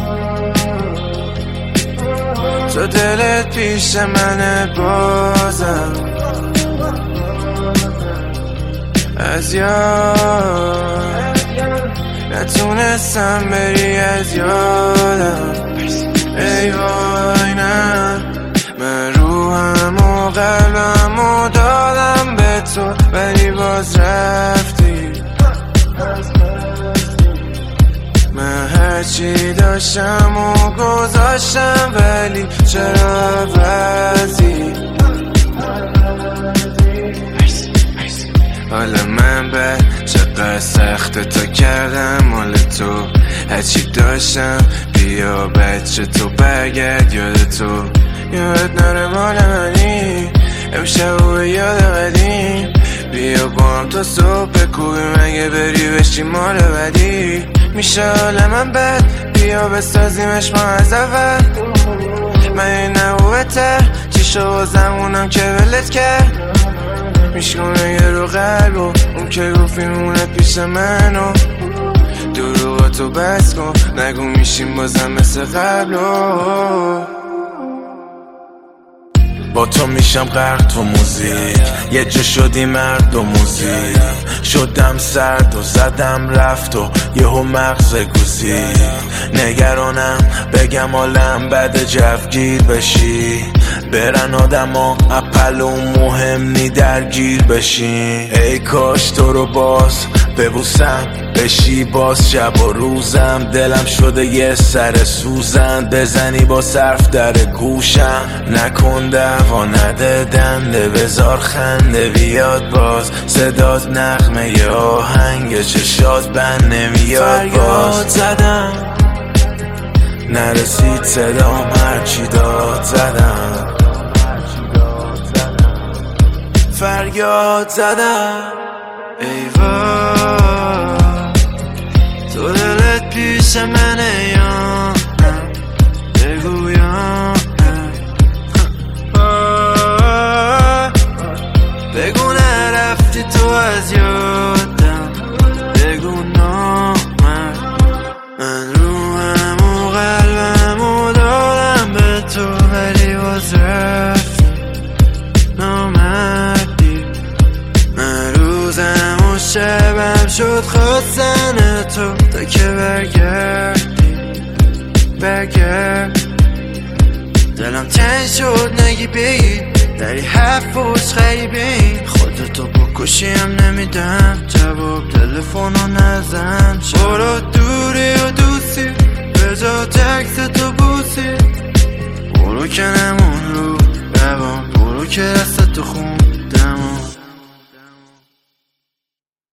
تو دلت پیش منه بازم، از یاد نتونستم بری از یادم. ای وای نه، من روحم و قلبم و دادم به تو ولی باز رفتی. من هرچی داشتم و گذاشتم ولی چرا عوضی؟ حالا من بد چقدر سخت تا کردم مال تو، هرچی داشتم بیا بچه تو برگرد یاد تو. یاد نره مال منی امشب و یاد قدیم، بیا با هم تا صبح بکوبیم اگه بری بشی مال بدی. میشه حال من بد بیا بسازیمش ما از اول، من این نبوتر چی شو زمونم که ولت کرد. میشکنه یه رو قلب و اون که گفت میمونه پیش منو، دروغاتو بس کن نگو میشیم بازم مثل قبل. با تو میشم غرق تو موزیک، یه جا شدی مرد و موزیک، شدم سرد و زدم رفت و یهو مغز گوزید. نگرانم بگم حالم بد جوگیر بشی، برن آدم ها اپل و مهم نی درگیر بشین. ای کاش تو رو باز ببوسم بشی باز شب و روزم، دلم شده یه سر سوزن بزنی با صرف در گوشم. نکن دعوا نده دنده بزار خنده بیاد باز، صدات نغمه ی آهنگ چشات بند نمیاد باز. فریاد زدم نرسید صدام هرچی داد زدم، فریاد زدم ای وای تو دلت پیش منه یا نه بگو یا نه، بگو نرفتی تو از یادم، بگو نه من روحم و قلبم و دارم به تو ولی باز رفتی نامردی. من روزم و شبم شد خواستن تو تا که برگرد. دلم تنگ شد نگی بگی داری حرف و خیبی، خودتو بکشیم نمیدم جواب تلفنو نزن. برو دوری و دوستی به جا تکس تو بوسی، برو که نمون رو روان، برو که دست تو خون